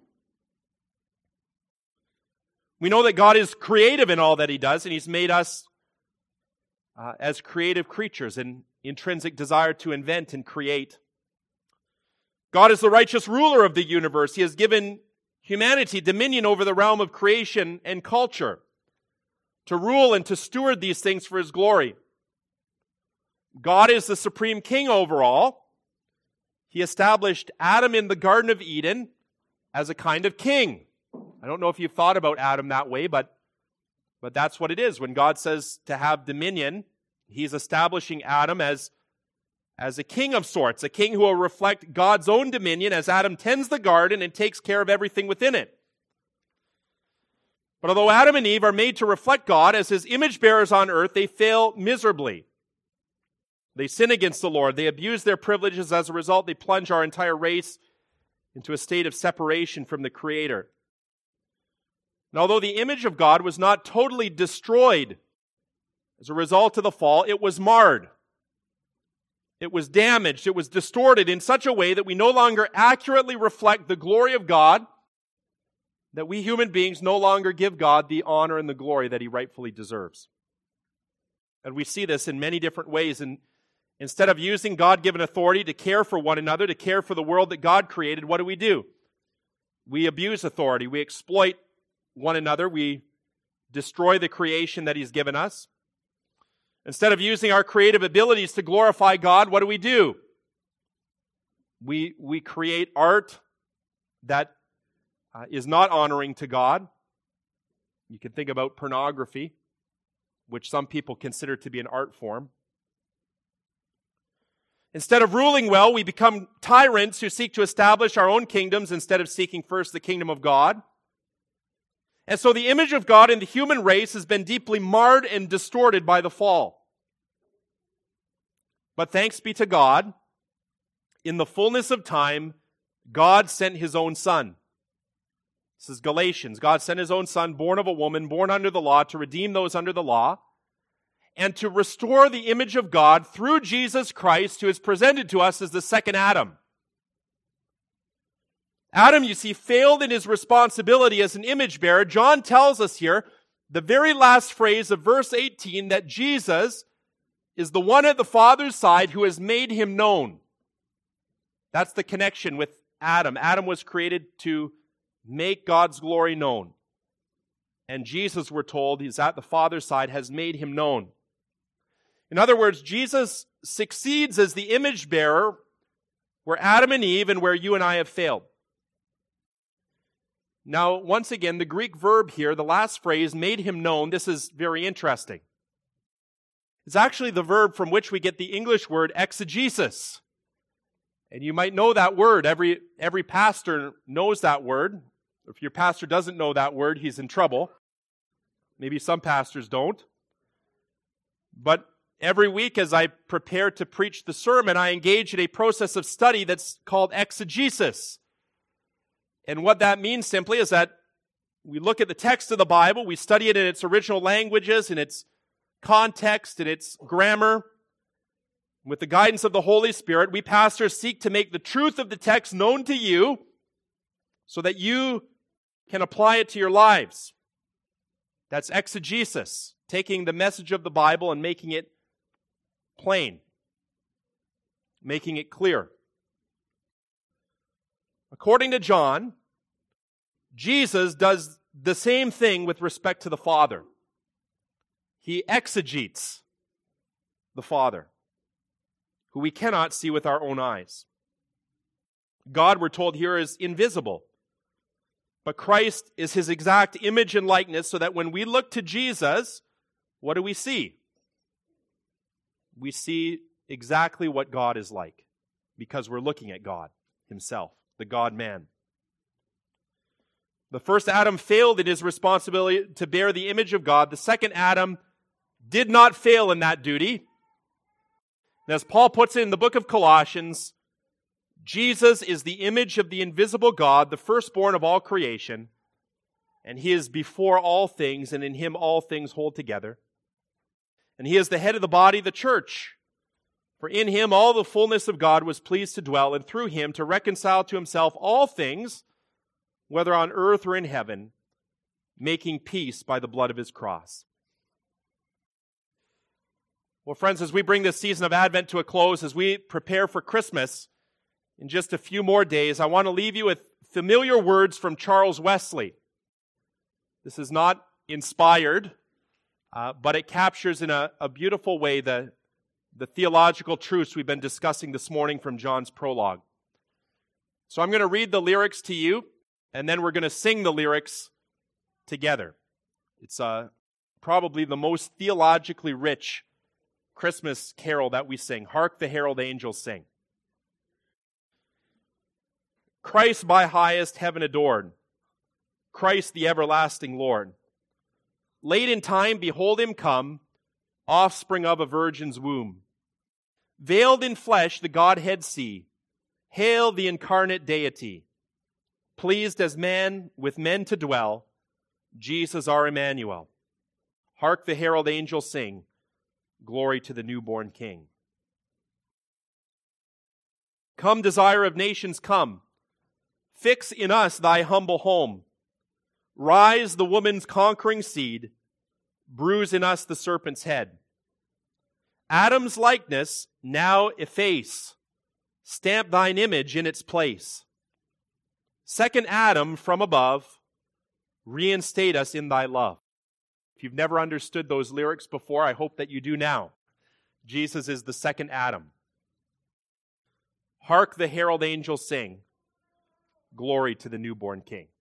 We know that God is creative in all that He does, and He's made us uh, as creative creatures, an intrinsic desire to invent and create. God is the righteous ruler of the universe. He has given humanity dominion over the realm of creation and culture, to rule and to steward these things for His glory. God is the supreme king over all. He established Adam in the Garden of Eden as a kind of king. I don't know if you've thought about Adam that way, but, but that's what it is. When God says to have dominion, He's establishing Adam as, as a king of sorts, a king who will reflect God's own dominion as Adam tends the garden and takes care of everything within it. But although Adam and Eve are made to reflect God as His image bearers on earth, they fail miserably. They sin against the Lord. They abuse their privileges. As a result, they plunge our entire race into a state of separation from the Creator. And although the image of God was not totally destroyed as a result of the fall, it was marred. It was damaged. It was distorted in such a way that we no longer accurately reflect the glory of God, that we human beings no longer give God the honor and the glory that He rightfully deserves. And we see this in many different ways. And instead of using God-given authority to care for one another, to care for the world that God created, what do we do? We abuse authority. We exploit one another. We destroy the creation that He's given us. Instead of using our creative abilities to glorify God, what do we do? We, we create art that uh, is not honoring to God. You can think about pornography, which some people consider to be an art form. Instead of ruling well, we become tyrants who seek to establish our own kingdoms instead of seeking first the kingdom of God. And so the image of God in the human race has been deeply marred and distorted by the fall. But thanks be to God, in the fullness of time, God sent His own Son. This is Galatians. God sent His own Son, born of a woman, born under the law, to redeem those under the law, and to restore the image of God through Jesus Christ, who is presented to us as the second Adam. Adam, you see, failed in his responsibility as an image bearer. John tells us here, the very last phrase of verse eighteen, that Jesus is the one at the Father's side who has made Him known. That's the connection with Adam. Adam was created to make God's glory known. And Jesus, we're told, He's at the Father's side, has made Him known. In other words, Jesus succeeds as the image bearer where Adam and Eve and where you and I have failed. Now, once again, the Greek verb here, the last phrase, made Him known, this is very interesting. is actually the verb from which we get the English word exegesis. And you might know that word. Every, every pastor knows that word. If your pastor doesn't know that word, he's in trouble. Maybe some pastors don't. But every week as I prepare to preach the sermon, I engage in a process of study that's called exegesis. And what that means simply is that we look at the text of the Bible, we study it in its original languages, in its context, in its grammar. With the guidance of the Holy Spirit, we pastors seek to make the truth of the text known to you so that you can apply it to your lives. That's exegesis, taking the message of the Bible and making it plain, making it clear. According to John, Jesus does the same thing with respect to the Father. He exegetes the Father, who we cannot see with our own eyes. God, we're told here, is invisible. But Christ is his exact image and likeness, so that when we look to Jesus, what do we see? We see exactly what God is like, because we're looking at God himself, the God-man. The first Adam failed in his responsibility to bear the image of God. The second Adam did not fail in that duty. And as Paul puts it in the book of Colossians, Jesus is the image of the invisible God, the firstborn of all creation, and he is before all things, and in him all things hold together. And he is the head of the body, the church. For in him all the fullness of God was pleased to dwell, and through him to reconcile to himself all things, whether on earth or in heaven, making peace by the blood of his cross. Well, friends, as we bring this season of Advent to a close, as we prepare for Christmas in just a few more days, I want to leave you with familiar words from Charles Wesley. This is not inspired, uh, but it captures in a, a beautiful way the, the theological truths we've been discussing this morning from John's prologue. So I'm going to read the lyrics to you, and then we're going to sing the lyrics together. It's uh, probably the most theologically rich Christmas carol that we sing. Hark the herald angels sing. Christ by highest heaven adored, Christ the everlasting Lord. Late in time, behold him come, offspring of a virgin's womb. Veiled in flesh, the Godhead see. Hail the incarnate deity. Pleased as man with men to dwell, Jesus our Emmanuel. Hark the herald angels sing, glory to the newborn King. Come, desire of nations, come. Fix in us thy humble home. Rise the woman's conquering seed. Bruise in us the serpent's head. Adam's likeness now efface. Stamp thine image in its place. Second Adam from above, reinstate us in thy love. If you've never understood those lyrics before, I hope that you do now. Jesus is the second Adam. Hark the herald angels sing, glory to the newborn King.